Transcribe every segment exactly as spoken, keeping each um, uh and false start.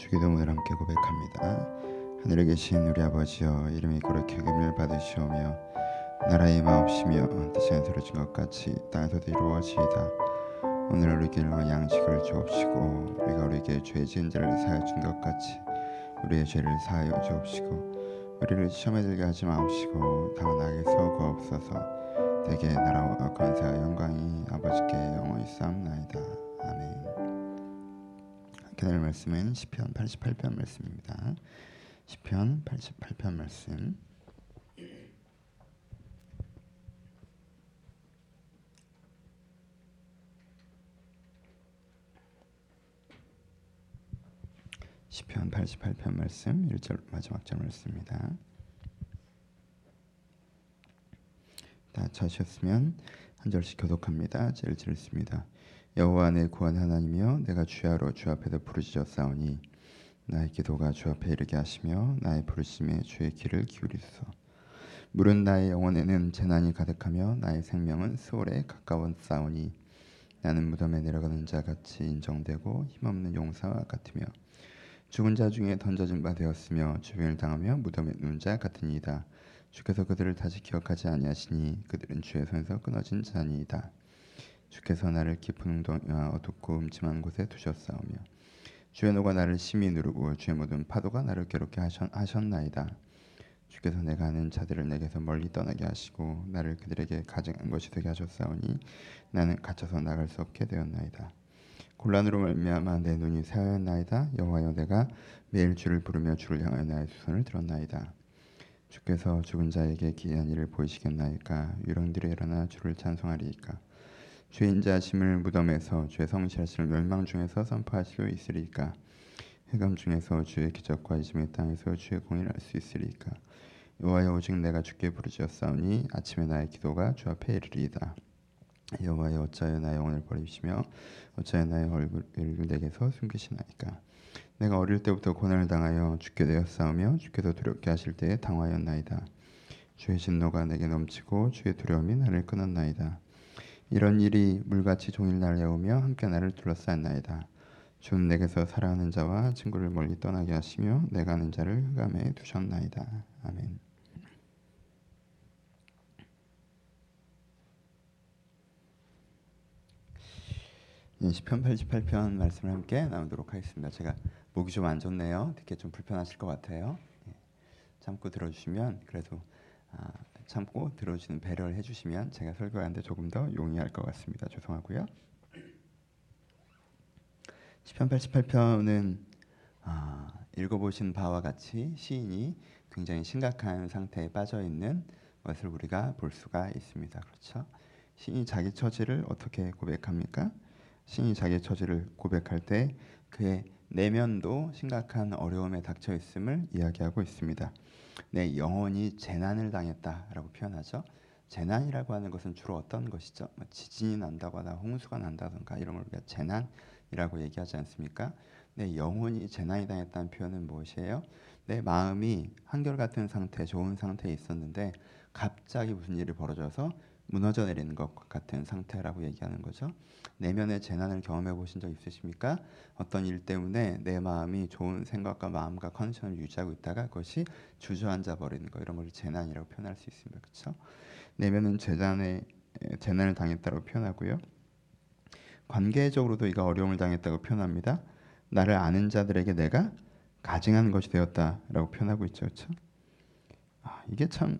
주기도문을 함께 고백합니다. 하늘에 계신 우리 아버지여, 이름이 거룩히 여김을 받으시오며 나라의 임하옵시며 뜻이 이루어진 것 같이 땅에서도 이루어지이다. 오늘 우리에게 양식을 주옵시고 우리가 우리에게 죄 지은 자를 사하여 준 것 같이 우리의 죄를 사하여 주옵시고 우리를 시험에 들게 하지 마옵시고 다만 악에서 구하옵소서. 대개 나라와 권세와 영광이 아버지께 영원히 쌓옵나이다. 아멘. 그날 말씀은 시편 팔십팔 편 말씀입니다. 시편 팔십팔 편 말씀. 시편 팔십팔 편 말씀 일 절 마지막 절 말씀입니다. 다 찾으셨으면 한 절씩 교독합니다. 제일 읽습니다. 여호와 내 구원 하나님이여, 내가 주야로 주 앞에서 부르짖었사오니 나의 기도가 주 앞에 이르게 하시며 나의 부르심에 주의 귀를 기울이소서. 물은 나의 영혼에는 재난이 가득하며 나의 생명은 수월에 가까웠사오니 나는 무덤에 내려가는 자 같이 인정되고 힘없는 용사와 같으며 죽은 자 중에 던져진 바 되었으며 주변을 당하며 무덤에 누운 자 같으니이다. 주께서 그들을 다시 기억하지 아니하시니 그들은 주의 손에서 끊어진 자니이다. 주께서 나를 깊은 웅덩이와 어둡고 음침한 곳에 두셨사오며 주의 노가 나를 심히 누르고 주의 모든 파도가 나를 괴롭게 하셨나이다. 주께서 내가 아는 자들을 내게서 멀리 떠나게 하시고 나를 그들에게 가증한 것이 되게 하셨사오니 나는 갇혀서 나갈 수 없게 되었나이다. 곤란으로 말미암아 내 눈이 새하였나이다. 여호와여, 내가 매일 주를 부르며 주를 향하여 나의 두 손을 들었나이다. 주께서 죽은 자에게 기이한 일을 보이시겠나이까? 유령들이 일어나 주를 찬송하리이까? 주의 인자하심을 무덤에서 주의 성실하심을 멸망 중에서 선포할 수 있으리이까? 흑암 중에서 주의 기적과 이짐의 땅에서 주의 공의를 알 수 있으리이까? 여호와여, 오직 내가 주께 부르짖었사오니 아침에 나의 기도가 주 앞에 이르리이다. 여호와여, 어찌하여 나의 영혼을 버리시며 어찌하여 나의 얼굴을 내게서 숨기시나이까? 내가 어릴 때부터 고난을 당하여 주께 되었사오며 주께서 두렵게 하실 때에 당하였나이다. 주의 진노가 내게 넘치고 주의 두려움이 나를 끊었나이다. 이런 일이 물같이 종일 나를 애우며 함께 나를 둘러싸였나이다. 주는 내게서 사랑하는 자와 친구를 멀리 떠나게 하시며 내가 아는 자를 흑암에 두셨나이다. 아멘. 시편 팔십팔 편 말씀을 함께 나누도록 하겠습니다. 제가 목이 좀 안 좋네요. 듣기 좀 불편하실 것 같아요. 참고 들어주시면, 그래도 아, 참고 들어주시는 배려를 해주시면 제가 설교하는데 조금 더 용이할 것 같습니다. 죄송하고요. 시편 팔십팔 편은 아, 읽어보신 바와 같이 시인이 굉장히 심각한 상태에 빠져 있는 것을 우리가 볼 수가 있습니다. 그렇죠? 시인이 자기 처지를 어떻게 고백합니까? 시인이 자기 처지를 고백할 때 그의 내면도 심각한 어려움에 닥쳐 있음을 이야기하고 있습니다. 내 영혼이 재난을 당했다라고 표현하죠. 재난이라고 하는 것은 주로 어떤 것이죠? 지진이 난다거나 홍수가 난다던가 이런 걸 우리가 재난이라고 얘기하지 않습니까? 내 영혼이 재난이 당했다는 표현은 무엇이에요? 내 마음이 한결같은 상태, 좋은 상태에 있었는데 갑자기 무슨 일이 벌어져서 무너져 내리는 것 같은 상태라고 얘기하는 거죠. 내면의 재난을 경험해 보신 적 있으십니까? 어떤 일 때문에 내 마음이 좋은 생각과 마음과 컨디션을 유지하고 있다가 그것이 주저앉아 버리는 거, 이런 걸 재난이라고 표현할 수 있습니다. 그렇죠? 내면은 재난에 재난을 당했다고 표현하고요. 관계적으로도 이가 어려움을 당했다고 표현합니다. 나를 아는 자들에게 내가 가증한 것이 되었다라고 표현하고 있죠. 그렇죠? 아, 이게 참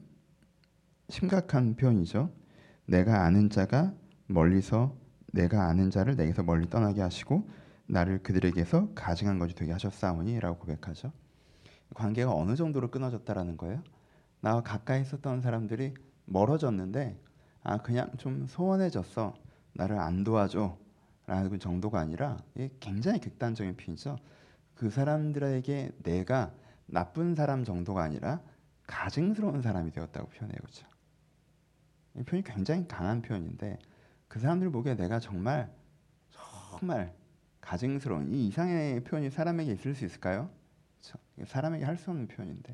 심각한 표현이죠. 내가 아는 자가 멀리서 내가 아는 자를 내게서 멀리 떠나게 하시고 나를 그들에게서 가증한 것이 되게 하셨사오니 라고 고백하죠. 관계가 어느 정도로 끊어졌다라는 거예요? 나와 가까이 있었던 사람들이 멀어졌는데 아 그냥 좀 소원해졌어, 나를 안 도와줘 라는 정도가 아니라, 이게 굉장히 극단적인 표현이죠. 그 사람들에게 내가 나쁜 사람 정도가 아니라 가증스러운 사람이 되었다고 표현해요. 그렇죠? 이 표현이 굉장히 강한 표현인데 그 사람들 보기에 내가 정말 정말 가증스러운, 이 이상의 표현이 사람에게 있을 수 있을까요? 그렇죠? 사람에게 할 수 없는 표현인데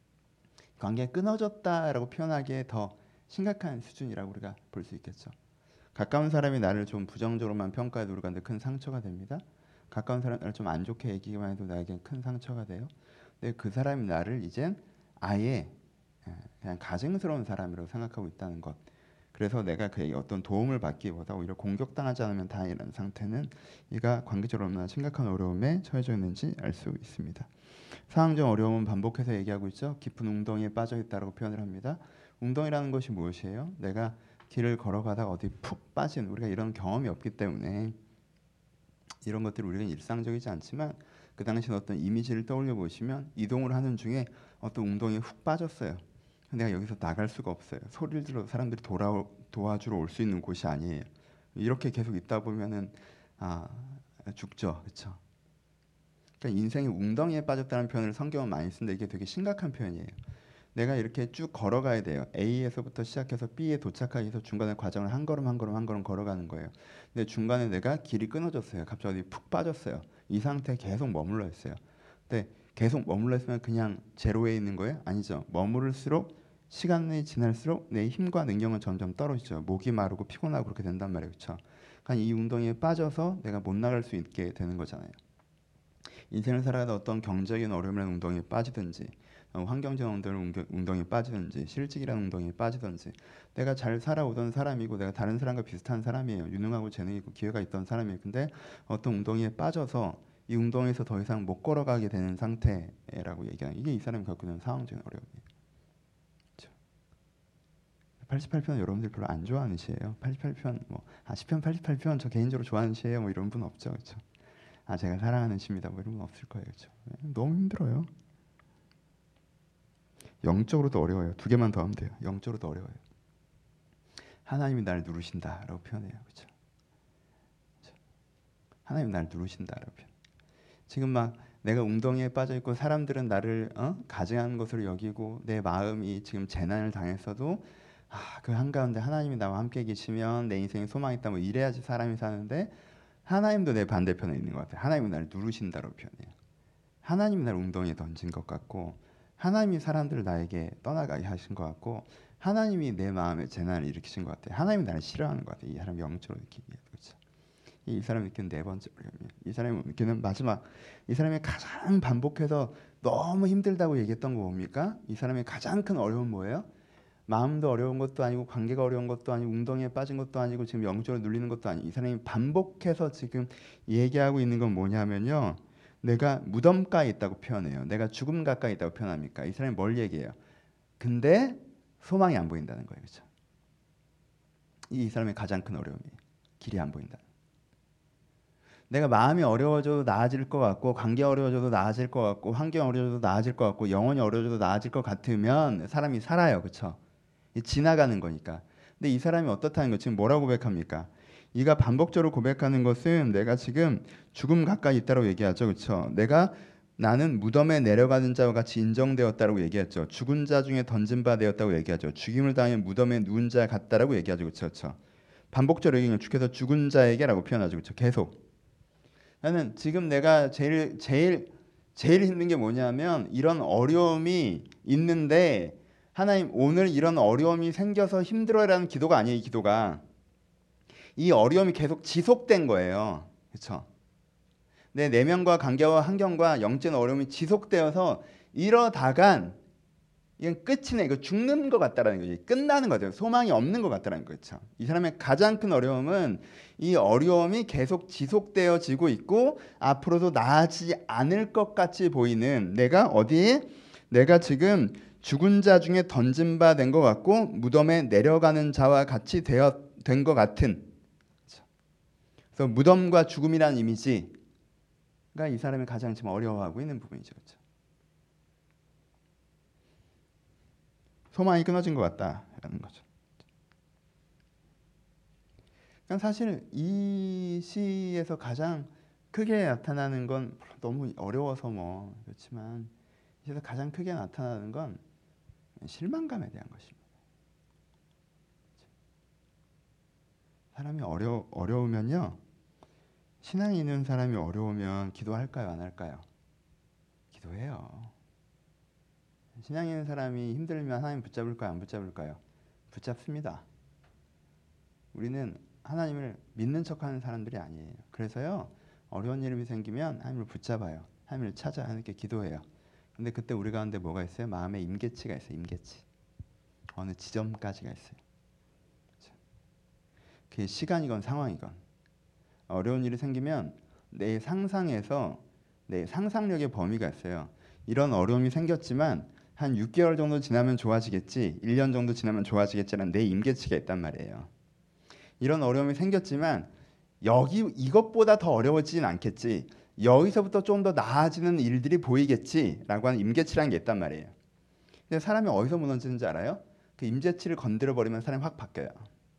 관계가 끊어졌다라고 표현하기에 더 심각한 수준이라고 우리가 볼 수 있겠죠. 가까운 사람이 나를 좀 부정적으로만 평가해도 우리가 큰 상처가 됩니다. 가까운 사람을 좀 안 좋게 얘기만 해도 나에겐 큰 상처가 돼요. 근데 그 사람이 나를 이젠 아예 그냥 가증스러운 사람이라고 생각하고 있다는 것. 그래서 내가 그에게 어떤 도움을 받기보다 오히려 공격당하지 않으면 다행이라는 상태는 이가 관계적으로 얼마나 심각한 어려움에 처해져 있는지 알 수 있습니다. 상황적 어려움은 반복해서 얘기하고 있죠. 깊은 웅덩이에 빠져 있다라고 표현을 합니다. 웅덩이라는 것이 무엇이에요? 내가 길을 걸어가다가 어디 푹 빠진, 우리가 이런 경험이 없기 때문에 이런 것들이 우리는 일상적이지 않지만 그 당시 어떤 이미지를 떠올려 보시면 이동을 하는 중에 어떤 웅덩이에 훅 빠졌어요. 내가 여기서 나갈 수가 없어요. 소리를 들어 사람들이 돌아 도와주러 올 수 있는 곳이 아니에요. 이렇게 계속 있다 보면은 아 죽죠, 그렇죠? 그러니까 인생이 웅덩이에 빠졌다는 표현을 성경은 많이 쓰는데 이게 되게 심각한 표현이에요. 내가 이렇게 쭉 걸어가야 돼요. A에서부터 시작해서 B에 도착하기 위해서 중간에 과정을 한 걸음 한 걸음 한 걸음 걸어가는 거예요. 근데 중간에 내가 길이 끊어졌어요. 갑자기 푹 빠졌어요. 이 상태에 계속 머물러 있어요. 근데 계속 머물러 있으면 그냥 제로에 있는 거예요? 아니죠. 머무를수록 시간이 지날수록 내 힘과 능력은 점점 떨어지죠. 목이 마르고 피곤하고 그렇게 된단 말이에요. 그렇죠? 그러니까 이 웅덩이에 빠져서 내가 못 나갈 수 있게 되는 거잖아요. 인생을 살아가다 어떤 경제적인 어려움이라는 웅덩이에 빠지든지 어, 환경적 웅덩이에 빠지든지 실직이라는 웅덩이에 빠지든지 내가 잘 살아오던 사람이고 내가 다른 사람과 비슷한 사람이에요. 유능하고 재능이 있고 기회가 있던 사람이에요. 근데 어떤 웅덩이에 빠져서 이 웅덩이에서 더 이상 못 걸어가게 되는 상태라고 얘기하는 이게 이 사람이 겪고 있는 상황적인 어려움이에요. 그렇죠? 팔십팔 편은 여러분들 별로 안 좋아하는 시예요. 팔십팔 편 뭐 아, 십 편 팔십팔 편 저 개인적으로 좋아하는 시예요. 뭐 이런 분 없죠. 그렇죠? 아 제가 사랑하는 시입니다. 뭐 이런 분 없을 거예요. 그렇죠? 너무 힘들어요. 영적으로도 어려워요. 두 개만 더 하면 돼요. 영적으로도 어려워요. 하나님이 나를 누르신다라고 표현해요. 그렇죠? 하나님이 나를 누르신다라고 표현. 지금 막 내가 웅덩이에 빠져 있고 사람들은 나를 어? 가증한 것으로 여기고 내 마음이 지금 재난을 당했어도 아, 그 한가운데 하나님이 나와 함께 계시면 내 인생에 소망이 있다 뭐 이래야지 사람이 사는데 하나님도 내 반대편에 있는 것 같아요. 하나님이 나를 누르신다라고 표현해요. 하나님이 나를 웅덩이에 던진 것 같고 하나님이 사람들을 나에게 떠나가게 하신 것 같고 하나님이 내 마음에 재난을 일으키신 것 같아요. 하나님이 나를 싫어하는 것 같아요. 이 사람이 영적으로 느끼기에. 그렇죠? 이 사람이 느끼는 네 번째 어려움이에요. 이 사람이 느끼는 마지막 이 사람이 가장 반복해서 너무 힘들다고 얘기했던 거 뭡니까? 이 사람의 가장 큰 어려움은 뭐예요? 마음도 어려운 것도 아니고 관계가 어려운 것도 아니고 웅덩이에 빠진 것도 아니고 지금 영적으로 눌리는 것도 아니고 이 사람이 반복해서 지금 얘기하고 있는 건 뭐냐면요. 내가 무덤가에 있다고 표현해요. 내가 죽음 가까이 있다고 표현합니까? 이 사람이 뭘 얘기해요? 근데 소망이 안 보인다는 거예요. 그렇죠? 이 사람의 가장 큰 어려움이에요. 길이 안 보인다. 내가 마음이 어려워져도 나아질 것 같고 관계 어려워져도 나아질 것 같고 환경 어려워져도 나아질 것 같고 영혼이 어려워져도 나아질 것 같으면 사람이 살아요. 그렇죠? 지나가는 거니까. 근데 이 사람이 어떻다는 거 지금 뭐라고 고백합니까? 이가 반복적으로 고백하는 것은 내가 지금 죽음 가까이 있다고 얘기하죠. 그렇죠? 내가 나는 무덤에 내려가는 자와 같이 인정되었다라고 얘기했죠. 죽은 자 중에 던진 바 되었다고 얘기하죠. 죽임을 당해 무덤에 누운 자 같다라고 얘기하죠. 그렇죠? 그렇죠? 반복적으로 얘기하면 주께서 죽은 자에게라고 표현하죠. 그렇죠? 계속. 나는 지금 내가 제일 제일 제일 힘든 게 뭐냐면 이런 어려움이 있는데 하나님 오늘 이런 어려움이 생겨서 힘들어라는 기도가 아니에요. 이 기도가 이 어려움이 계속 지속된 거예요. 그렇죠? 내 내면과 관계와 환경과 영적인 어려움이 지속되어서 이러다간 이건 끝이네. 이거 죽는 것 같다라는 거지. 끝나는 거죠. 소망이 없는 것 같다라는 거죠. 이 사람의 가장 큰 어려움은 이 어려움이 계속 지속되어지고 있고 앞으로도 나아지지 않을 것 같이 보이는 내가 어디에 내가 지금 죽은 자 중에 던진 바 된 것 같고 무덤에 내려가는 자와 같이 되어 된 것 같은. 그래서 무덤과 죽음이라는 이미지가 이 사람이 가장 지금 어려워하고 있는 부분이죠. 그렇죠? 소망이 끊어진 것 같다라는 거죠. 그러니까 사실 이 시에서 가장 크게 나타나는 건 너무 어려워서 뭐 그렇지만 이 시에서 가장 크게 나타나는 건 실망감에 대한 것입니다. 사람이 어려 어려우면요, 신앙이 있는 사람이 어려우면 기도할까요, 안 할까요? 기도해요. 신앙 있는 사람이 힘들면 하나님 붙잡을까요, 안 붙잡을까요? 붙잡습니다. 우리는 하나님을 믿는 척하는 사람들이 아니에요. 그래서요, 어려운 일이 생기면 하나님을 붙잡아요. 하나님을 찾아 하나님께 기도해요. 근데 그때 우리 가운데 뭐가 있어요? 마음의 임계치가 있어요. 임계치. 어느 지점까지가 있어요. 그게 시간이건 상황이건. 어려운 일이 생기면 내 상상에서 내 상상력의 범위가 있어요. 이런 어려움이 생겼지만 한 육 개월 정도 지나면 좋아지겠지, 일 년 정도 지나면 좋아지겠지라는 내 임계치가 있단 말이에요. 이런 어려움이 생겼지만 여기 이것보다 더 어려워지진 않겠지, 여기서부터 좀 더 나아지는 일들이 보이겠지라고 하는 임계치라는 게 있단 말이에요. 근데 사람이 어디서 무너지는지 알아요? 그 임계치를 건드려 버리면 사람이 확 바뀌어요.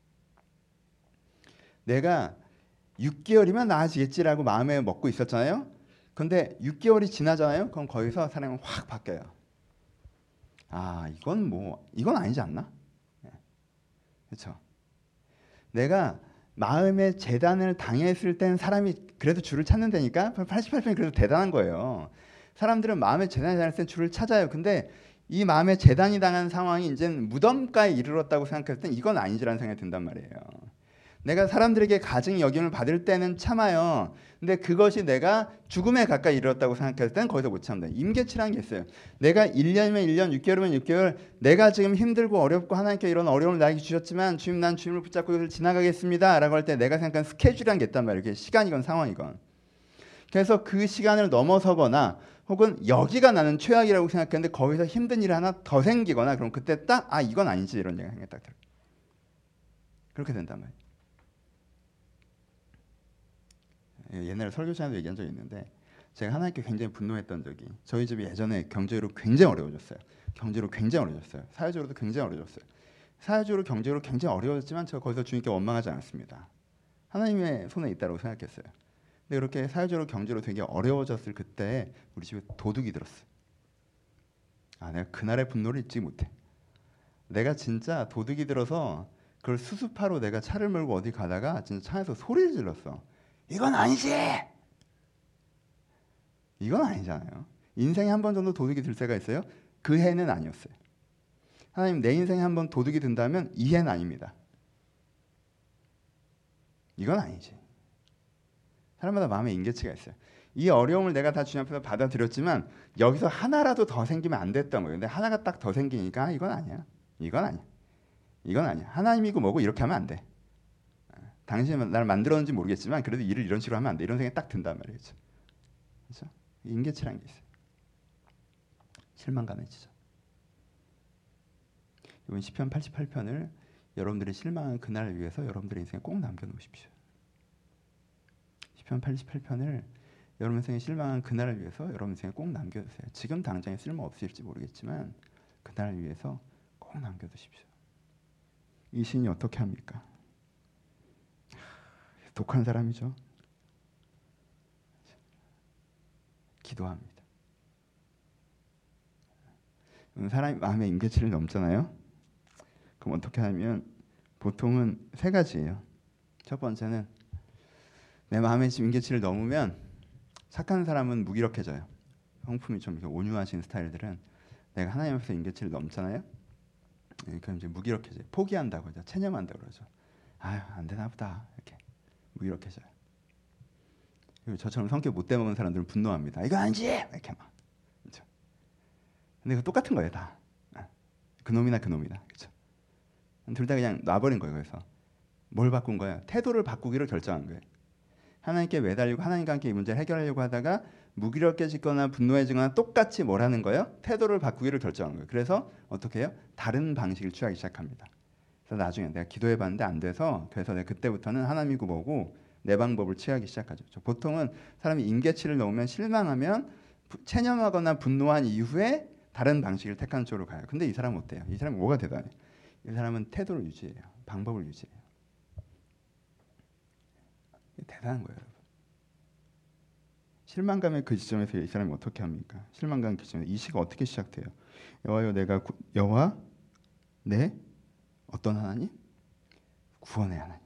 내가 육 개월이면 나아지겠지라고 마음에 먹고 있었잖아요. 근데 육 개월이 지나잖아요. 그럼 거기서 사람이 확 바뀌어요. 아, 이건 뭐 이건 아니지 않나? 그렇죠? 내가 마음의 재단을 당했을 땐 사람이 그래도 주를 찾는다니까. 팔십팔 편이 그래도 대단한 거예요. 사람들은 마음의 재단이 당했을 땐 주를 찾아요. 근데 이 마음의 재단이 당한 상황이 이제 무덤가에 이르렀다고 생각했을 땐 이건 아니지라는 생각이 든단 말이에요. 내가 사람들에게 가증 여김을 받을 때는 참아요. 근데 그것이 내가 죽음에 가까이 이르렀다고 생각했을 때는 거기서 못 참는다. 임계치라는 게 있어요. 내가 일 년이면 일 년, 육 개월이면 육 개월, 내가 지금 힘들고 어렵고 하나님께 이런 어려움을 나에게 주셨지만 주님, 난 주님을 붙잡고 이것을 지나가겠습니다 라고 할 때 내가 생각하는 스케줄이라는 게 있단 말이에요. 그게 시간이건 상황이건. 그래서 그 시간을 넘어서거나 혹은 여기가 나는 최악이라고 생각했는데 거기서 힘든 일이 하나 더 생기거나, 그럼 그때 딱 아 이건 아니지 이런 생각이 딱 들어요. 그렇게 된단 말이에요. 옛날에 설교 시간에도 얘기한 적이 있는데, 제가 하나님께 굉장히 분노했던 적이, 저희 집이 예전에 경제로 굉장히 어려워졌어요. 경제로 굉장히 어려워졌어요. 사회적으로도 굉장히 어려워졌어요. 사회적으로 경제로 굉장히 어려워졌지만 제가 거기서 주님께 원망하지 않았습니다. 하나님의 손에 있다고 생각했어요. 근데 그렇게 사회적으로 경제로 되게 어려워졌을 그때 우리 집에 도둑이 들었어요. 아, 내가 그날의 분노를 잊지 못해. 내가 진짜 도둑이 들어서 그걸 수습하러 내가 차를 몰고 어디 가다가 진짜 차에서 소리를 질렀어. 이건 아니지. 이건 아니잖아요. 인생에 한 번 정도 도둑이 들 때가 있어요. 그 해는 아니었어요. 하나님, 내 인생에 한 번 도둑이 든다면 이 해는 아닙니다. 이건 아니지. 사람마다 마음의 임계치가 있어요. 이 어려움을 내가 다 주님 앞에서 받아들였지만 여기서 하나라도 더 생기면 안 됐던 거예요. 근데 하나가 딱 더 생기니까 아, 이건 아니야. 이건 아니야. 이건 아니야. 하나님이고 뭐고 이렇게 하면 안 돼. 당신이 나를 만들었는지 모르겠지만 그래도 일을 이런 식으로 하면 안 돼. 이런 생각이 딱 든단 말이죠. 그렇죠? 임계치라는 게 있어요. 실망감의 지점. 이번 시편 팔십팔 편을 여러분들이 실망한 그날을 위해서 여러분들의 인생에 꼭 남겨놓으십시오. 시편 팔십팔 편을 여러분 인생에 실망한 그날을 위해서 여러분 인생에 꼭 남겨두세요. 지금 당장에 쓸모없을지 모르겠지만 그날을 위해서 꼭 남겨두십시오. 이 시인이 어떻게 합니까? 독한 사람이죠. 기도합니다. 사람이 마음의 임계치를 넘잖아요. 그럼 어떻게 하면 보통은 세 가지예요. 첫 번째는 내 마음의 임계치를 넘으면 착한 사람은 무기력해져요. 성품이 좀 온유하신 스타일들은 내가 하나님 앞에서 임계치를 넘잖아요. 그럼 이제 무기력해져요. 포기한다고 하죠. 체념한다고 그러죠. 아유, 안 되나 보다 이렇게 무기력해져요. 그리고 저처럼 성격 못돼 먹은 사람들은 분노합니다. 이거 아니지 이렇게 막. 그렇죠. 근데 그 똑같은 거예요 다. 그놈이나 그놈이나. 그렇죠. 둘 다 그냥 놔버린 거예요. 그래서 뭘 바꾼 거예요? 태도를 바꾸기로 결정한 거예요. 하나님께 매달리고 하나님과 함께 이 문제를 해결하려고 하다가 무기력해지거나 분노해지거나 똑같이 뭘 하는 거예요? 태도를 바꾸기를 결정한 거예요. 그래서 어떻게 해요? 다른 방식을 취하기 시작합니다. 그래서 나중에 내가 기도해봤는데 안 돼서 그래서 내가 그때부터는 하나님이고 뭐고 내 방법을 취하기 시작하죠. 보통은 사람이 임계치를 넘으면 실망하면 체념하거나 분노한 이후에 다른 방식을 택하는 쪽으로 가요. 근데 이 사람은 어때요? 이 사람은 뭐가 대단해? 이 사람은 태도를 유지해요. 방법을 유지해요. 대단한 거예요, 여러분. 실망감의 그 지점에서 이 사람이 어떻게 합니까? 실망감 그 지점에서 이 시가 어떻게 시작돼요? 여호와여 내가 구, 여호와 내 어떤 하나님? 구원의 하나님.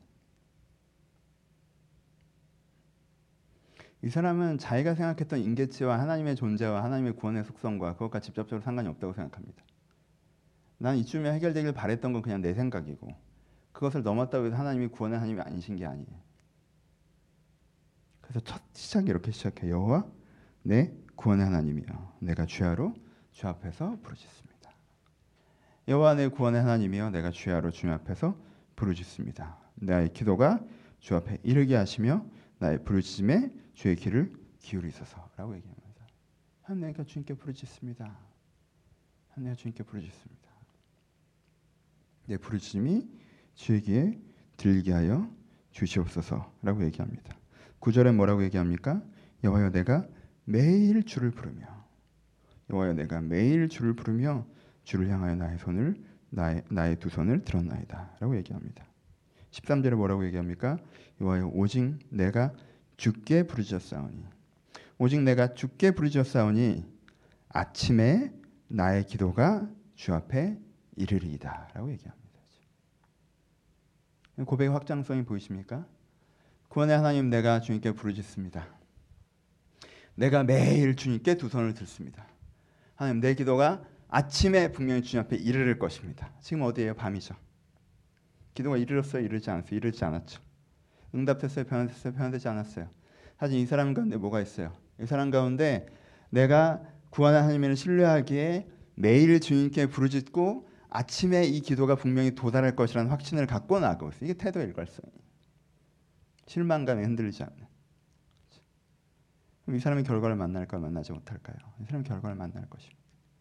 이 사람은 자기가 생각했던 임계치와 하나님의 존재와 하나님의 구원의 속성과 그것과 직접적으로 상관이 없다고 생각합니다. 난 이쯤에 해결되길 바랬던 건 그냥 내 생각이고 그것을 넘었다고 해서 하나님이 구원의 하나님이 아니신 게 아니에요. 그래서 첫 시작이 이렇게 시작해. 여호와 내 구원의 하나님이여 내가 주야로 주 앞에서 부르짖습니다. 여호와 내 구원의 하나님이여 내가 주야로 주 앞에서 부르짖습니다. 나의 기도가 주 앞에 이르게 하시며 나의 부르짖음에 주의 귀를 기울이소서라고 얘기합니다. 하나님 내가 주님께 부르짖습니다. 하나님 내가 주님께 부르짖습니다. 내 부르짖음이 주의 귀에 들리게 하여 주시옵소서라고 얘기합니다. 구 절에 뭐라고 얘기합니까? 여호와여 내가 매일 주를 부르며 여호와여 내가 매일 주를 부르며 주를 향하여 나의 손을 나의, 나의 두 손을 들었나이다 라고 얘기합니다. 십삼 절에 뭐라고 얘기합니까? 여호와여 오직 내가 주께 부르짖었사오니 오직 내가 주께 부르짖었사오니 아침에 나의 기도가 주 앞에 이르리이다 라고 얘기합니다. 고백의 확장성이 보이십니까? 구원의 하나님 내가 주님께 부르짖습니다. 내가 매일 주님께 두 손을 들습니다. 하나님 내 기도가 아침에 분명히 주님 앞에 이르를 것입니다. 지금 어디예요? 밤이죠. 기도가 이르렀어요? 이르지 않았어요? 이르지 않았죠. 응답됐어요? 변화됐어요? 변화되지 않았어요. 사실 이 사람 가운데 뭐가 있어요? 이 사람 가운데 내가 구원의 하나님을 신뢰하기에 매일 주님께 부르짖고 아침에 이 기도가 분명히 도달할 것이라는 확신을 갖고 나가고 있어요. 이게 태도의 일관성이에요. 실망감에 흔들리지 않는. 그럼 이 사람의 결과를 만날까요? 만나지 못할까요? 이 사람의 결과를 만날 것입니다.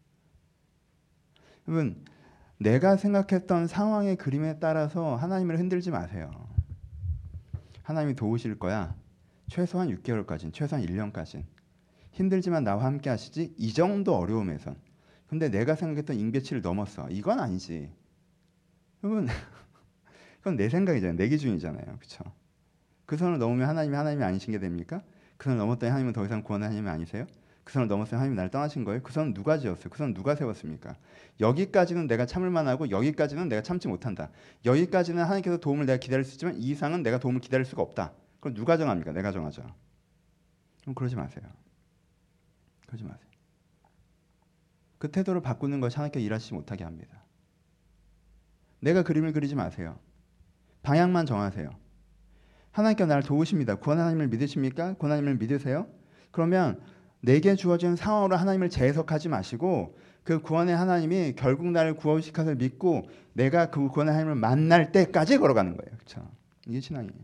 여러분, 내가 생각했던 상황의 그림에 따라서 하나님을 흔들지 마세요. 하나님이 도우실 거야. 최소한 육 개월까지는, 최소한 일 년까지는. 힘들지만 나와 함께 하시지. 이 정도 어려움에선. 근데 내가 생각했던 임계치를 넘었어. 이건 아니지. 여러분, 그건 내 생각이잖아요. 내 기준이잖아요. 그렇죠? 그 선을 넘으면 하나님이 하나님이 아니신 게 됩니까? 그 선을 넘었더니 하나님은 더 이상 구원의 하나님이 아니세요? 그 선을 넘었으면 하나님이 나를 떠나신 거예요? 그 선은 누가 지었어요? 그 선은 누가 세웠습니까? 여기까지는 내가 참을 만하고 여기까지는 내가 참지 못한다. 여기까지는 하나님께서 도움을 내가 기다릴 수 있지만 이 이상은 내가 도움을 기다릴 수가 없다. 그럼 누가 정합니까? 내가 정하죠. 그럼 그러지 마세요. 그러지 마세요. 그 태도를 바꾸는 것이 하나님께서 일하시지 못하게 합니다. 내가 그림을 그리지 마세요. 방향만 정하세요. 하나님께서 나를 도우십니다. 구원 하나님을 믿으십니까? 구원 하나님을 믿으세요? 그러면 내게 주어진 상황으로 하나님을 재해석하지 마시고 그 구원의 하나님이 결국 나를 구원하실 것을 믿고 내가 그 구원의 하나님을 만날 때까지 걸어가는 거예요. 그렇죠? 이게 신앙이에요.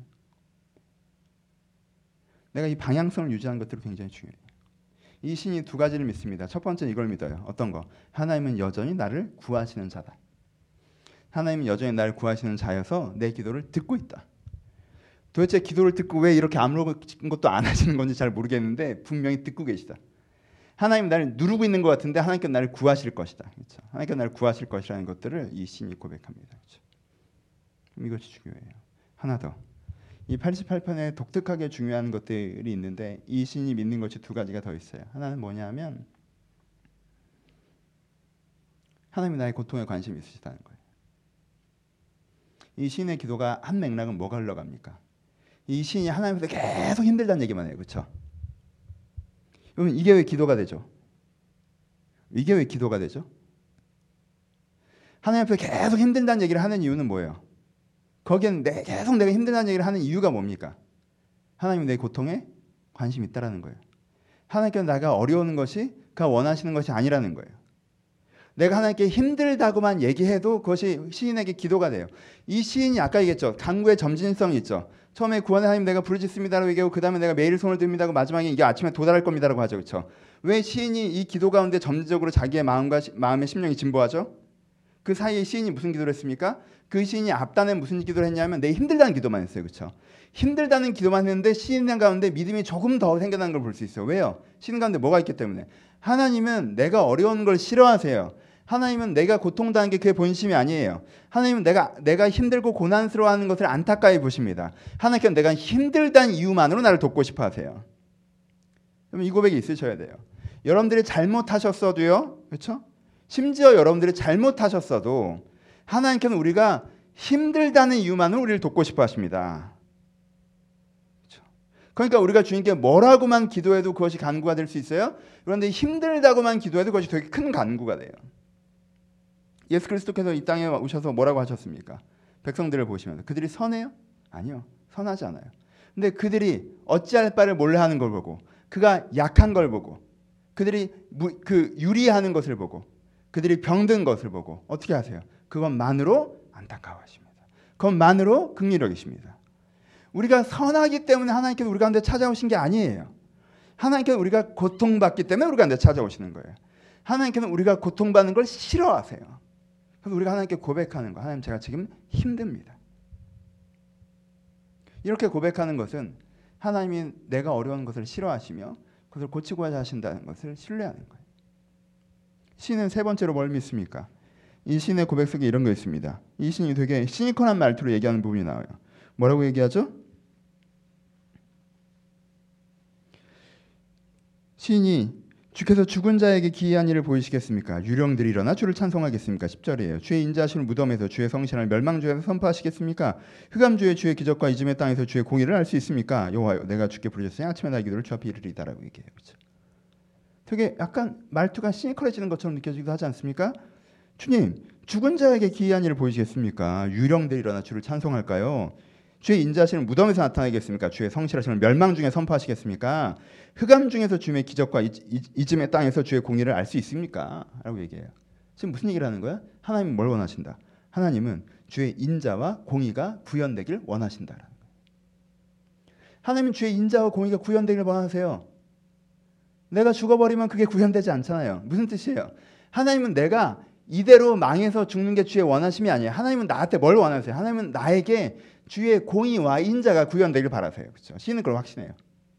내가 이 방향성을 유지하는 것들이 굉장히 중요해요. 이 신이 두 가지를 믿습니다. 첫 번째는 이걸 믿어요. 어떤 거? 하나님은 여전히 나를 구하시는 자다. 하나님은 여전히 나를 구하시는 자여서 내 기도를 듣고 있다. 도대체 기도를 듣고 왜 이렇게 아무것도 안 하시는 건지 잘 모르겠는데 분명히 듣고 계시다. 하나님 나를 누르고 있는 것 같은데 하나님께서 나를 구하실 것이다. 그렇죠? 하나님께서 나를 구하실 것이라는 것들을 이 신이 고백합니다. 그렇죠? 이것이 중요해요. 하나 더. 이 팔십팔 편에 독특하게 중요한 것들이 있는데 이 신이 믿는 것이 두 가지가 더 있어요. 하나는 뭐냐면 하나님이 나의 고통에 관심이 있으시다는 거예요. 이 신의 기도가 한 맥락은 뭐가 흘러갑니까? 이 신이 하나님한테 계속 힘들다는 얘기만 해요. 그렇죠? 그러면 이게 왜 기도가 되죠? 이게 왜 기도가 되죠? 하나님 앞에 계속 힘들다는 얘기를 하는 이유는 뭐예요? 거기엔 내, 계속 내가 힘들다는 얘기를 하는 이유가 뭡니까? 하나님이 내 고통에 관심이 있다라는 거예요. 하나님께서 내가 어려운 것이 그가 원하시는 것이 아니라는 거예요. 내가 하나님께 힘들다고만 얘기해도 그것이 시인에게 기도가 돼요. 이 시인이 아까 얘기했죠. 간구의 점진성이 있죠. 처음에 구원의 하나님 내가 부르짖습니다라고 얘기하고 그 다음에 내가 매일 손을 듭니다고 마지막에 이게 아침에 도달할 겁니다라고 하죠. 그렇죠? 왜 시인이 이 기도 가운데 점진적으로 자기의 마음과 시, 마음의 심령이 진보하죠? 그 사이에 시인이 무슨 기도를 했습니까? 그 시인이 앞단에 무슨 기도를 했냐면 내 힘들다는 기도만 했어요. 그렇죠? 힘들다는 기도만 했는데 시인 가운데 믿음이 조금 더 생겨나는 걸 볼 수 있어요. 왜요? 시인 가운데 뭐가 있기 때문에. 하나님은 내가 어려운 걸 싫어하세요. 하나님은 내가 고통당하는 게 그의 본심이 아니에요. 하나님은 내가 내가 힘들고 고난스러워하는 것을 안타까이 보십니다. 하나님께서 내가 힘들다는 이유만으로 나를 돕고 싶어 하세요. 그럼 이 고백이 있으셔야 돼요. 여러분들이 잘못하셨어도요. 그렇죠? 심지어 여러분들이 잘못하셨어도 하나님께서는 우리가 힘들다는 이유만으로 우리를 돕고 싶어 하십니다. 그렇죠? 그러니까 우리가 주님께 뭐라고만 기도해도 그것이 간구가 될 수 있어요. 그런데 힘들다고만 기도해도 그것이 되게 큰 간구가 돼요. 예수 그리스도께서 이 땅에 오셔서 뭐라고 하셨습니까? 백성들을 보시면서 그들이 선해요? 아니요. 선하지 않아요. 근데 그들이 어찌할 바를 몰라 하는 걸 보고, 그가 약한 걸 보고, 그들이 무, 그 유리하는 것을 보고, 그들이 병든 것을 보고 어떻게 하세요? 그것만으로 안타까워하십니다. 그것만으로 긍휼히 여기십니다. 우리가 선하기 때문에 하나님께서 우리 가운데 찾아오신 게 아니에요. 하나님께서 우리가 고통받기 때문에 우리 가운데 찾아오시는 거예요. 하나님께서는 우리가 고통받는 걸 싫어하세요. 그래서 우리가 하나님께 고백하는 거, 하나님 제가 지금 힘듭니다. 이렇게 고백하는 것은 하나님이 내가 어려운 것을 싫어하시며 그것을 고치고자 하신다는 것을 신뢰하는 거예요. 시인은 세 번째로 뭘 믿습니까? 이 시인의 고백 속에 이런 거 있습니다. 이 시인이 되게 시니컬한 말투로 얘기하는 부분이 나와요. 뭐라고 얘기하죠? 시인이 주께서 죽은 자에게 기이한 일을 보이시겠습니까? 유령들이 일어나 주를 찬송하겠습니까? 십 절이에요. 주의 인자하심을 무덤에서 주의 성실함을 멸망주에서 선포하시겠습니까? 흑암주의 주의 기적과 이즘의 땅에서 주의 공의를 알 수 있습니까? 여호와여 내가 주께 부르짖으니 아침에 나의 기도를 주 앞에 이르리이다라고 얘기해요. 그렇죠? 되게 약간 말투가 시니컬해지는 것처럼 느껴지기도 하지 않습니까? 주님, 죽은 자에게 기이한 일을 보이시겠습니까? 유령들이 일어나 주를 찬송할까요? 주의 인자하심을 무덤에서 나타내겠습니까? 주의 성실하심을 멸망 중에 선포하시겠습니까? 흑암 중에서 주의 기적과 이즘의 땅에서 주의 공의를 알 수 있습니까? 라고 얘기해요. 지금 무슨 얘기를 하는 거야? 하나님은 뭘 원하신다? 하나님은 주의 인자와 공의가 구현되길 원하신다라는 거예요. 하나님은 주의 인자와 공의가 구현되길 원하세요. 내가 죽어버리면 그게 구현되지 않잖아요. 무슨 뜻이에요? 하나님은 내가 이대로 망해서 죽는 게 주의 원하심이 아니에요. 하나님은 나한테 뭘 원하세요? 하나님은 나에게 주의 공의와 인자가 구현되길 바라세요. 그렇죠? 시인은 그걸 확신해요.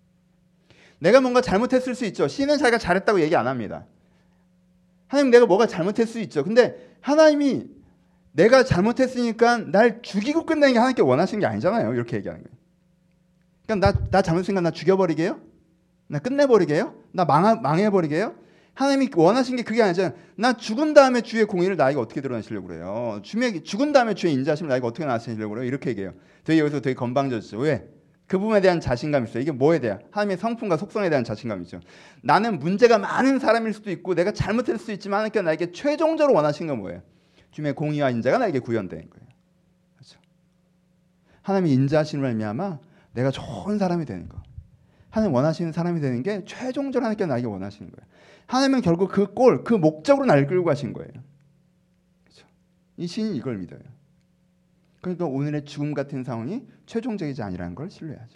내가 뭔가 잘못했을 수 있죠. 시인은 자기가 잘했다고 얘기 안 합니다. 하나님 내가 뭐가 잘못했을 수 있죠. 근데 하나님이 내가 잘못했으니까 날 죽이고 끝내는 게 하나님께 원하시는 게 아니잖아요. 이렇게 얘기하는 거예요. 그러니까 나, 나 잘못했으니까 나 죽여버리게요? 나 끝내버리게요? 나 망하, 망해버리게요? 하나님이 원하신 게 그게 아니잖아요. 나 죽은 다음에 주의 공의를 나에게 어떻게 드러내시려고 그래요? 주의, 죽은 다음에 주의 인자심을 나에게 어떻게 나타내시려고 그래요? 이렇게 얘기해요. 되게 여기서 되게 건방져지죠. 왜? 그 부분에 대한 자신감이 있어요. 이게 뭐에 대한? 하나님의 성품과 속성에 대한 자신감이 있죠. 나는 문제가 많은 사람일 수도 있고 내가 잘못했을 수도 있지만 하나님께서 나에게 최종적으로 원하시는 건 뭐예요? 주의 공의와 인자가 나에게 구현된 거예요. 그렇죠? 하나님이 인자하심을 말미암아 내가 좋은 사람이 되는 거. 하나님 원하시는 사람이 되는 게 최종적으로 하나님께 나에게 원하시는 거예요. 하나님은 결국 그 꼴, 그 목적으로 날 끌고 가신 거예요. 그렇죠? 이 시인이 이걸 믿어요. 그러니까 오늘의 죽음 같은 상황이 최종적이지 아니라는 걸 신뢰하죠.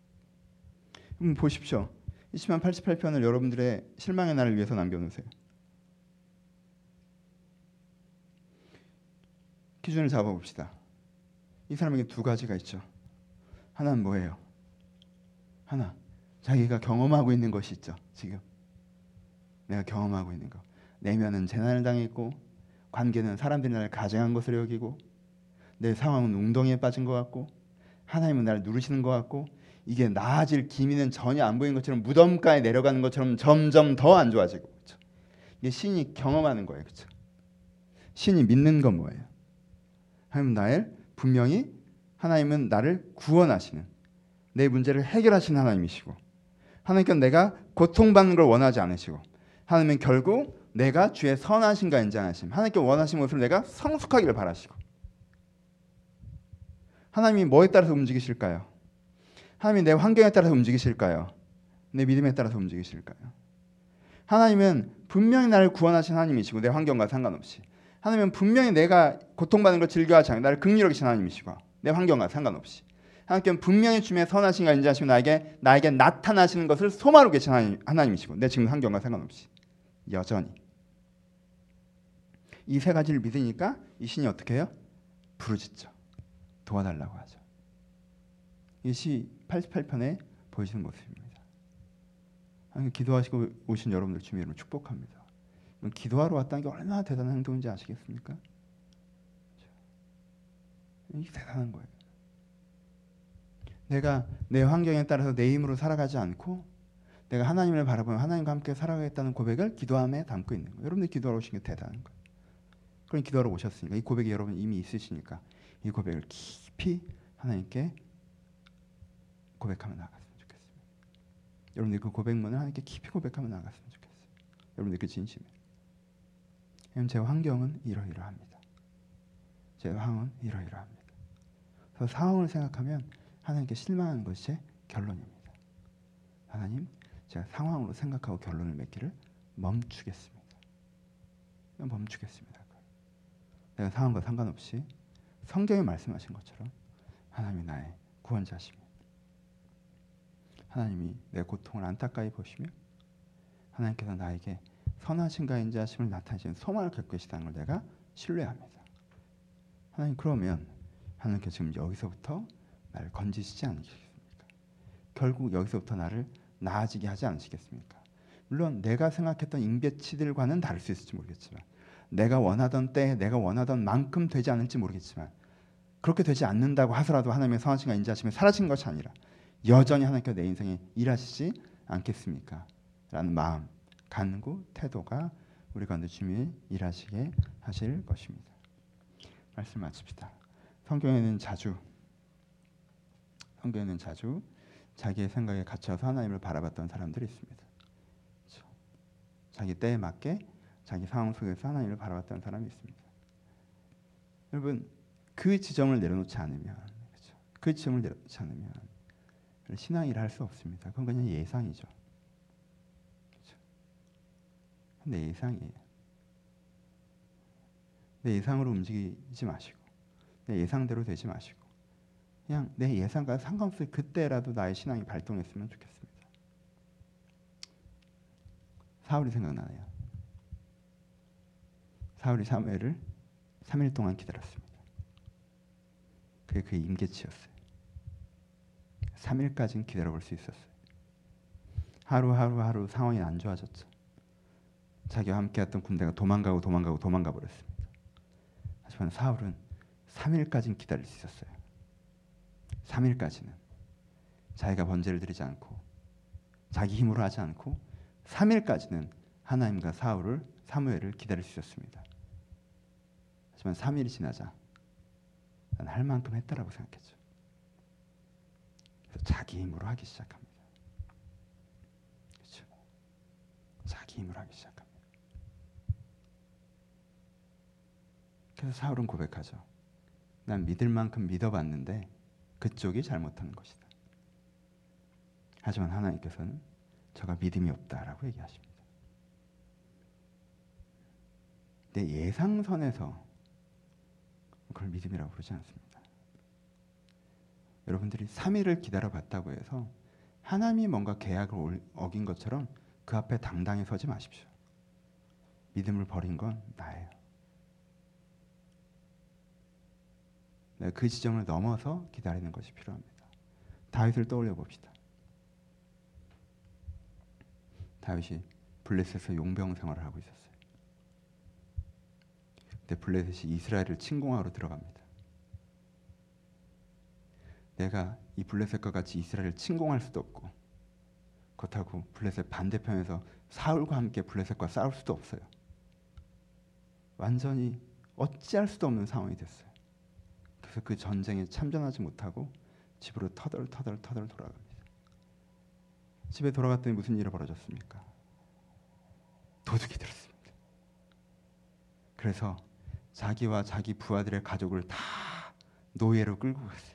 그럼 보십시오. 이 시편 팔십팔 편을 여러분들의 실망의 날을 위해서 남겨놓으세요. 기준을 잡아봅시다. 이 사람에게 두 가지가 있죠. 하나는 뭐예요? 하나, 자기가 경험하고 있는 것이 있죠. 지금 내가 경험하고 있는 거. 내면은 재난을 당했고 관계는 사람들이 나를 가증한 것으로 여기고 내 상황은 웅덩이에 빠진 것 같고 하나님은 나를 누르시는 것 같고 이게 나아질 기미는 전혀 안 보이는 것처럼 무덤가에 내려가는 것처럼 점점 더 안 좋아지고 그렇죠? 이게 신이 경험하는 거예요. 그렇죠? 신이 믿는 건 뭐예요? 하나님은 나를 분명히 하나님은 나를 구원하시는 내 문제를 해결하시는 하나님이시고 하나님께서 내가 고통받는 걸 원하지 않으시고 하나님은 결국 내가 주의 선하심과 인자하심 하나님께 원하시는 것을 내가 성숙하기를 바라시고 하나님이 뭐에 따라서 움직이실까요? 하나님이 내 환경에 따라서 움직이실까요? 내 믿음에 따라서 움직이실까요? 하나님은 분명히 나를 구원하신 하나님이시고 내 환경과 상관없이 하나님은 분명히 내가 고통받는 걸 즐겨하지 않고 나를 긍휼히 여기신 하나님이시고 내 환경과 상관없이 하나님께는 분명히 주의 선하심과 인자하심이 나에게 나에게 나타나시는 것을 소망하고 계신 하나님, 하나님이시고 내 지금 환경과 상관없이 여전히 이 세 가지를 믿으니까 이 신이 어떻게 해요? 부르짖죠. 도와달라고 하죠. 이 시 팔십팔 편에 보이시는 모습입니다. 하나님 기도하시고 오신 여러분들 주님의 이름으로 축복합니다. 기도하러 왔다는 게 얼마나 대단한 행동인지 아시겠습니까? 이게 대단한 거예요. 내가 내 환경에 따라서 내 힘으로 살아가지 않고 내가 하나님을 바라보며 하나님과 함께 살아가겠다는 고백을 기도함에 담고 있는 거예요. 여러분들이 기도하러 오신 게 대단한 거예요. 그럼 기도하러 오셨으니까 이 고백이 여러분 이미 있으시니까 이 고백을 깊이 하나님께 고백하며 나아갔으면 좋겠습니다. 여러분들 그 고백문을 하나님께 깊이 고백하며 나아갔으면 좋겠어요. 여러분들 그 진심에. 제 환경은 이러이러합니다. 제 상황은 이러이러합니다. 그래서 상황을 생각하면 하나님께 실망하는 것이 결론입니다. 하나님, 제가 상황으로 생각하고 결론을 맺기를 멈추겠습니다. 멈추겠습니다. 내가 상황과 상관없이 성경에 말씀하신 것처럼 하나님이 나의 구원자시며 하나님이 내 고통을 안타까이 보시며 하나님께서 나에게 선하신 가인자심을 나타내시는 소망을 갖고 계시다는 걸 내가 신뢰합니다. 하나님, 그러면 하나님께서 지금 여기서부터 나를 건지시지 않으시겠습니까? 결국 여기서부터 나를 나아지게 하지 않으시겠습니까? 물론 내가 생각했던 임계치들과는 다를 수 있을지 모르겠지만, 내가 원하던 때에 내가 원하던 만큼 되지 않을지 모르겠지만, 그렇게 되지 않는다고 하더라도 하나님의 선하신 인자하심이 사라진 것이 아니라 여전히 하나님께서 내 인생에 일하시지 않겠습니까? 라는 마음, 간구, 태도가 우리 가운데 주님이 일하시게 하실 것입니다. 말씀 마칩시다. 성경에는 자주 성경에는 자주 자기의 생각에 갇혀서 하나님을 바라봤던 사람들이 있습니다. 그렇죠? 자기 때에 맞게 자기 상황 속에서 하나님을 바라봤던 사람이 있습니다. 여러분, 그 지점을 내려놓지 않으면, 그렇죠? 그 지점을 내려놓지 않으면 신앙이라 할 수 없습니다. 그건 그냥 예상이죠. 그렇죠? 내 예상이에요. 내 예상으로 움직이지 마시고, 내 예상대로 되지 마시고, 그냥 내 예상과 상관없이 그때라도 나의 신앙이 발동했으면 좋겠습니다. 사울이 생각나네요. 사울이 사무엘을 삼 일 동안 기다렸습니다. 그게 그의 임계치였어요. 삼 일까지는 기다려볼 수 있었어요. 하루하루 하루 상황이 안 좋아졌죠. 자기와 함께했던 군대가 도망가고 도망가고 도망가 버렸습니다. 하지만 사울은 삼 일까지는 기다릴 수 있었어요. 삼 일까지는 자기가 번제를 드리지 않고 자기 힘으로 하지 않고 삼 일까지는 하나님과 사울을 사무엘을 기다릴 수 있었습니다. 하지만 삼 일이 지나자 난 할 만큼 했다라고 생각했죠. 그래서 자기 힘으로 하기 시작합니다. 그렇죠? 자기 힘으로 하기 시작합니다. 그래서 사울은 고백하죠. 난 믿을 만큼 믿어봤는데 그쪽이 잘못하는 것이다. 하지만 하나님께서는 저가 믿음이 없다라고 얘기하십니다. 내 예상선에서 그걸 믿음이라고 부르지 않습니다. 여러분들이 삼 일을 기다려봤다고 해서 하나님이 뭔가 계약을 어긴 것처럼 그 앞에 당당히 서지 마십시오. 믿음을 버린 건 나예요. 내가 그 지점을 넘어서 기다리는 것이 필요합니다. 다윗을 떠올려 봅시다. 다윗이 블레셋에서 용병 생활을 하고 있었어요. 그때 블레셋이 이스라엘을 침공하러 들어갑니다. 내가 이 블레셋과 같이 이스라엘을 침공할 수도 없고, 그렇다고 블레셋 반대편에서 사울과 함께 블레셋과 싸울 수도 없어요. 완전히 어찌할 수도 없는 상황이 됐어요. 그래서 그 전쟁에 참전하지 못하고 집으로 터덜터덜 터덜 돌아갑니다. 집에 돌아갔더니 무슨 일이 벌어졌습니까? 도둑이 들었습니다. 그래서 자기와 자기 부하들의 가족을 다 노예로 끌고 갔어요.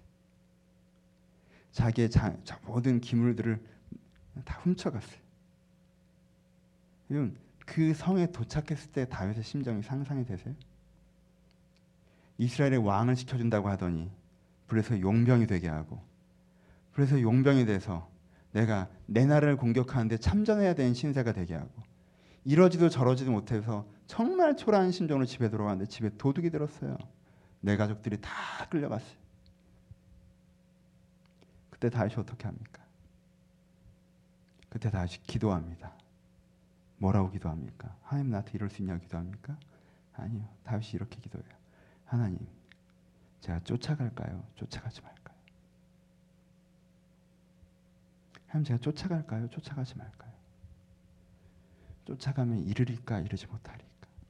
자기의 자, 모든 기물들을 다 훔쳐갔어요. 여러분, 그 성에 도착했을 때 다윗의 심정이 상상이 되세요? 이스라엘의 왕을 시켜준다고 하더니 그래서 용병이 되게 하고, 그래서 용병이 돼서 내가 내 나라를 공격하는데 참전해야 되는 신세가 되게 하고, 이러지도 저러지도 못해서 정말 초라한 심정으로 집에 들어갔는데 집에 도둑이 들었어요. 내 가족들이 다 끌려갔어요. 그때 다윗이 어떻게 합니까? 그때 다윗이 기도합니다. 뭐라고 기도합니까? 하나님, 나한테 이럴 수 있냐고 기도합니까? 아니요. 다윗이 이렇게 기도해요. 하나님, 제가 쫓아갈까요? 쫓아가지 말까요? 하나님, 제가 쫓아갈까요? 쫓아가지 말까요? 쫓아가면 이르리까 이르지 못하리까?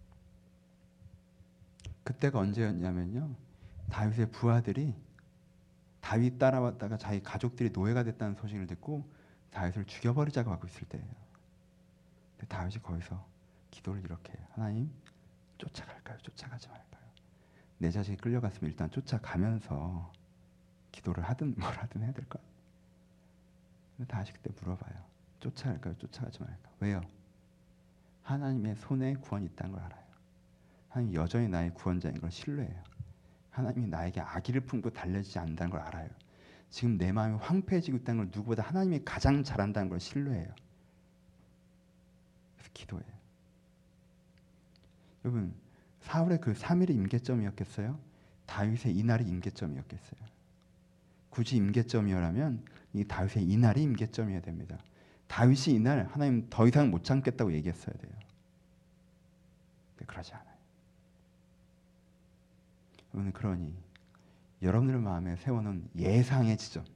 그때가 언제였냐면요, 다윗의 부하들이 다윗 따라왔다가 자기 가족들이 노예가 됐다는 소식을 듣고 다윗을 죽여버리자고 하고 있을 때예요. 근데 다윗이 거기서 기도를 이렇게 해요. 하나님, 쫓아갈까요? 쫓아가지 말까요? 내 자식이 끌려갔으면 일단 쫓아가면서 기도를 하든 뭘 하든 해야 될까? 다시 그때 물어봐요. 쫓아갈까요? 쫓아가지 말까? 왜요? 하나님의 손에 구원이 있다는 걸 알아요. 하나님 여전히 나의 구원자인 걸 신뢰해요. 하나님이 나에게 악의를 품고 달래지지 않는다는 걸 알아요. 지금 내 마음이 황폐해지고 있다는 걸 누구보다 하나님이 가장 잘한다는 걸 신뢰해요. 그래서 기도해요. 여러분, 사울의 그 삼 일이 임계점이었겠어요? 다윗의 이날이 임계점이었겠어요? 굳이 임계점이라면 이 다윗의 이날이 임계점이어야 됩니다. 다윗이 이날 하나님 더 이상 못 참겠다고 얘기했어야 돼요. 근데 그러지 않아요. 여러분, 그러니 여러분들 마음에 세워놓은 예상의 지점,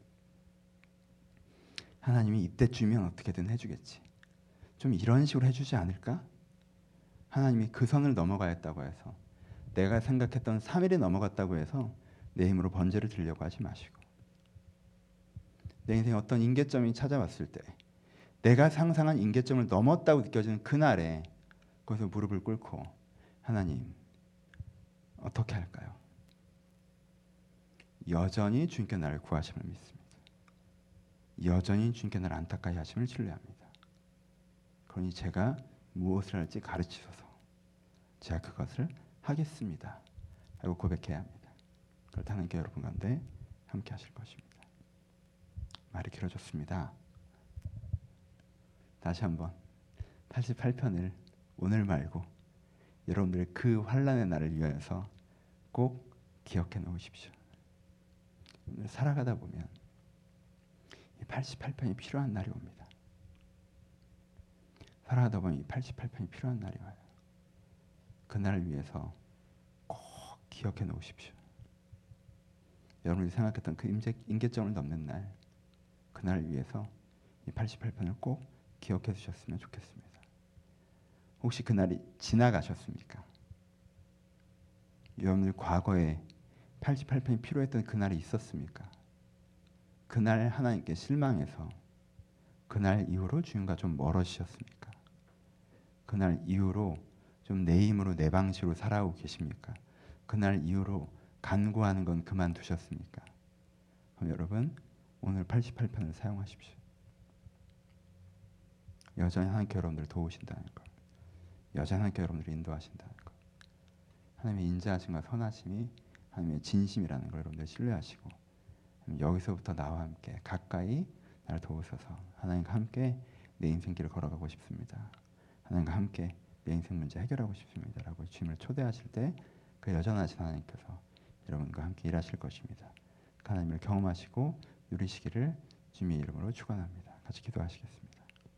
하나님이 이때쯤이면 어떻게든 해주겠지, 좀 이런 식으로 해주지 않을까? 하나님이 그 선을 넘어가겠다고 해서, 내가 생각했던 삼 일이 넘어갔다고 해서 내 힘으로 번제를 드리려고 하지 마시고, 내 인생에 어떤 임계점이 찾아왔을 때 내가 상상한 임계점을 넘었다고 느껴지는 그날에 거기서 무릎을 꿇고, 하나님 어떻게 할까요? 여전히 주님께 나를 구하심을 믿습니다. 여전히 주님께 나를 안타까이 하심을 신뢰합니다. 그러니 제가 무엇을 할지 가르치소서. 제가 그것을 하겠습니다 라고 고백해야 합니다. 그럴 때 하나님께 여러분 가운데 함께 하실 것입니다. 말이 길어졌습니다. 다시 한번 팔십팔 편을 오늘 말고 여러분들의 그 환난의 날을 위하여서 꼭 기억해 놓으십시오. 살아가다 보면 이 팔십팔 편이 필요한 날이 옵니다. 살아가다 보면 이 팔십팔 편이 필요한 날이 와요. 그날을 위해서 꼭 기억해 놓으십시오. 여러분이 생각했던 그 임계, 임계점을 넘는 날, 그날을 위해서 이 팔십팔 편을 꼭 기억해 두셨으면 좋겠습니다. 혹시 그날이 지나가셨습니까? 여러분들 과거에 팔십팔 편이 필요했던 그날이 있었습니까? 그날 하나님께 실망해서 그날 이후로 주님과 좀 멀어지셨습니까? 그날 이후로 좀 내 힘으로 내 방식으로 살아오고 계십니까? 그날 이후로 간구하는 건 그만두셨습니까? 그럼 여러분, 오늘 팔십팔 편을 사용하십시오. 여전히 하나님께 여러분들을 도우신다는 것, 여전히 하나님께 여러분들을 인도하신다는 것, 하나님의 인자하심과 선하심이 하나님의 진심이라는 걸 여러분들 신뢰하시고, 여기서부터 나와 함께 가까이 나를 도우셔서 하나님과 함께 내 인생길을 걸어가고 싶습니다. 하나님과 함께 내 인생 문제 해결하고 싶습니다 라고 주님을 초대하실 때 그 여전하신 하나님께서 여러분과 함께 일하실 것입니다. 그 하나님을 경험하시고 누리시기를 주님의 이름으로 축원합니다. 같이 기도하시겠습니다.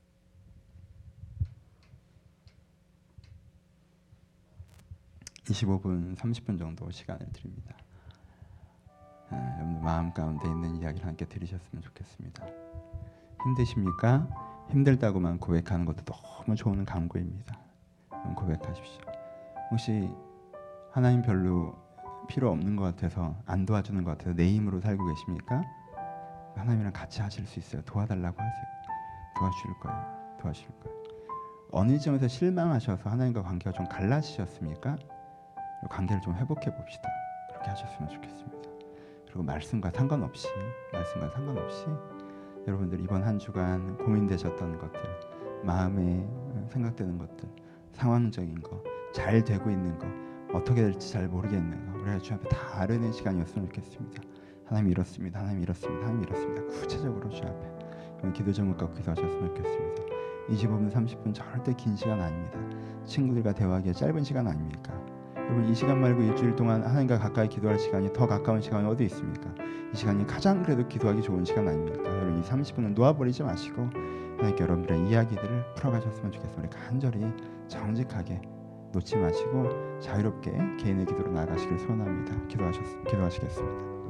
이십오 분, 삼십 분 정도 시간을 드립니다. 아, 여러분 마음 가운데 있는 이야기를 함께 들으셨으면 좋겠습니다. 힘드십니까? 힘들다고만 고백하는 것도 너무 좋은 강구입니다. 고백하십시오. 혹시 하나님 별로 필요 없는 것 같아서, 안 도와주는 것 같아서 내 힘으로 살고 계십니까? 하나님이랑 같이 하실 수 있어요. 도와달라고 하세요. 도와주실 거예요. 도와주실 거예요. 어느 점에서 실망하셔서 하나님과 관계가 좀 갈라지셨습니까? 관계를 좀 회복해 봅시다. 그렇게 하셨으면 좋겠습니다. 그리고 말씀과 상관없이 말씀과 상관없이 여러분들 이번 한 주간 고민되셨던 것들, 마음에 생각되는 것들, 상황적인 거, 잘 되고 있는 거, 어떻게 될지 잘 모르겠는 거, 우리가 주 앞에 다 아뢰는 시간이었으면 좋겠습니다. 하나님 이렇습니다. 하나님 이렇습니다. 하나님 이렇습니다. 구체적으로 주 앞에 기도 제목 갖고 기도하셨으면 좋겠습니다. 이십오 분, 삼십 분 절대 긴 시간 아닙니다. 친구들과 대화하기에 짧은 시간 아닙니까? 여러분, 이 시간 말고 일주일 동안 하나님과 가까이 기도할 시간이 더 가까운 시간이 어디 있습니까? 이 시간이 가장 그래도 기도하기 좋은 시간 아닙니까? 여러분, 이 삼십 분을 놓아버리지 마시고 하나님께 여러분들의 이야기들을 풀어가셨으면 좋겠습니다. 우리 간절히 정직하게 놓지 마시고 자유롭게 개인의 기도로 나아가시길 소원합니다. 기도하셨, 기도하시겠습니다.